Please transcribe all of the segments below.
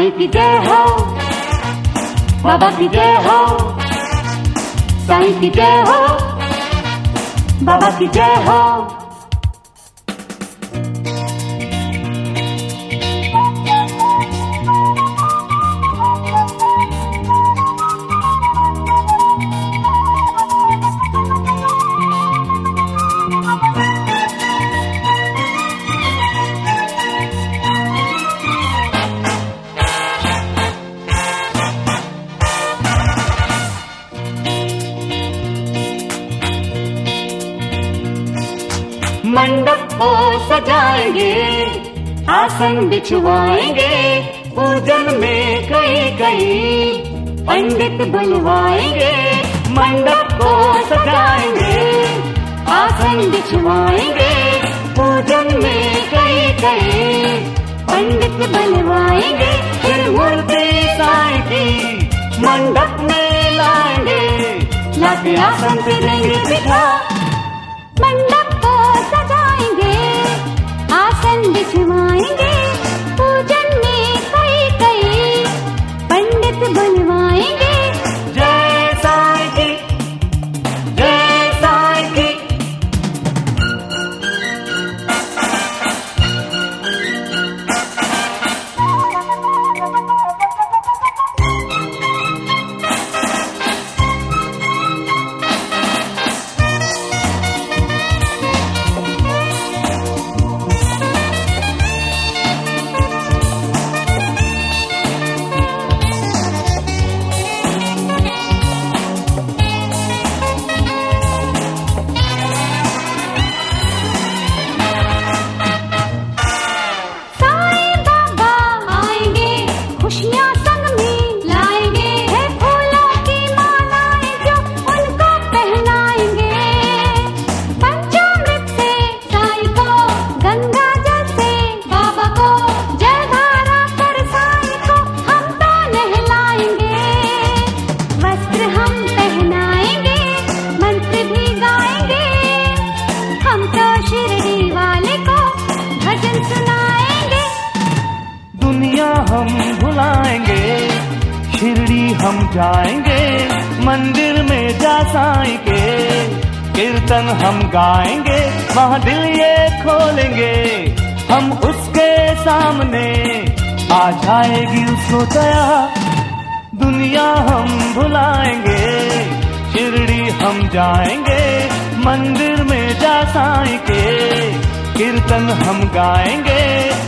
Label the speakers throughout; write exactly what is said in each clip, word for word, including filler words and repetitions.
Speaker 1: साईं की जय हो, बाबा की जय हो, साईं की जय हो, बाबा की जय हो। मंडप को सजाएंगे, आसन बिछवाएंगे, पूजन में कई कई पंडित बुलवाएंगे। मंडप को सजाएंगे, आसन बिछवाएंगे, पूजन में कई कई पंडित बुलवाएंगे। फिर मूर्ति साईं की मंडप में लाएंगे, लाके आसन पे देंगे बिठा।
Speaker 2: मंडप को सजाएंगे, आसन बिछवाएंगे, पूजन में कई कई पंडित बुलवाएंगे।
Speaker 1: जय साईं की, जय साईं की।
Speaker 3: हम भुलाएंगे, शिरडी हम जाएंगे, मंदिर में जा साईं के कीर्तन हम गाएंगे। वहाँ दिल ये खोलेंगे, हम उसके सामने आ जाएगी उसको दया। दुनिया हम भुलाएंगे, शिरडी हम जाएंगे, मंदिर में जा साईं के कीर्तन हम गाएंगे।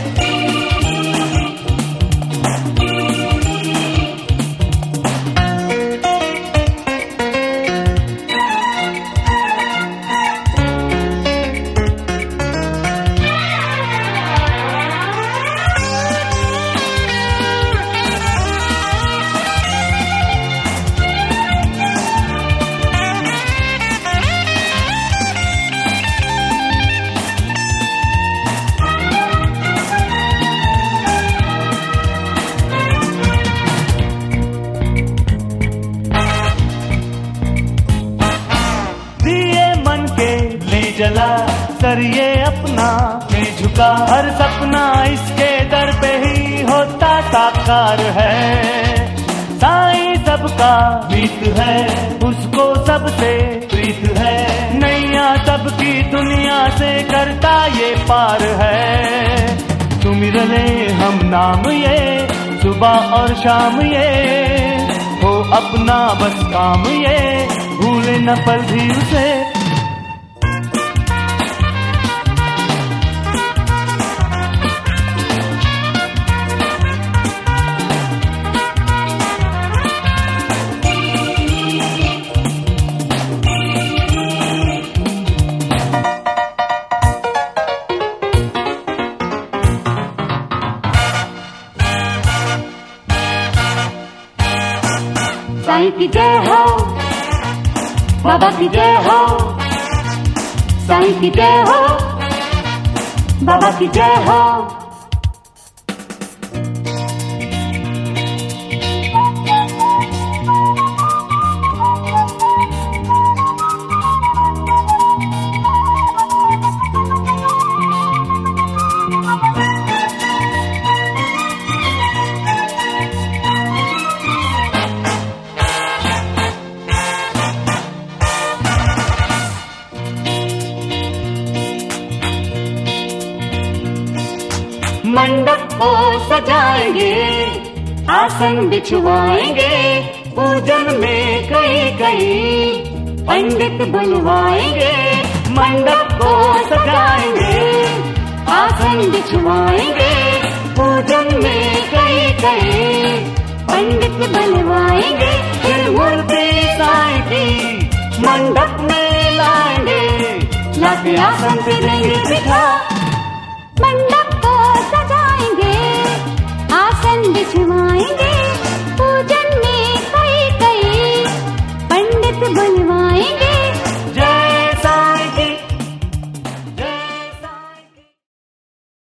Speaker 3: जला सर ये अपना में झुका, हर सपना इसके दर पे ही होता साकार है। साईं सबका मीत है, उसको सबसे प्रीत है, नैया सबकी दुनिया से करता ये पार है। सुमिर ले हम नाम ये सुबह और शाम, ये हो अपना बस काम, ये भूले न पल भी उसे।
Speaker 1: साईं की जय हो, बाबा की जय हो, साईं की जय हो, बाबा की जय हो।
Speaker 3: को सजाएंगे, आसन बिछवाएंगे, पूजन में कई कई पंडित बुलवाएंगे। मंडप को सजाएंगे, आसन बिछवाएंगे, पूजन में कई कई पंडित बुलवाएंगे। फिर मूर्ति साईं की मंडप में लाएंगे, लाके आसन पे देंगे बिठा।
Speaker 2: मंडप को सजाएंगे, आसन बिछवाएंगे, पूजन में कई कई पंडित बुलवाएंगे।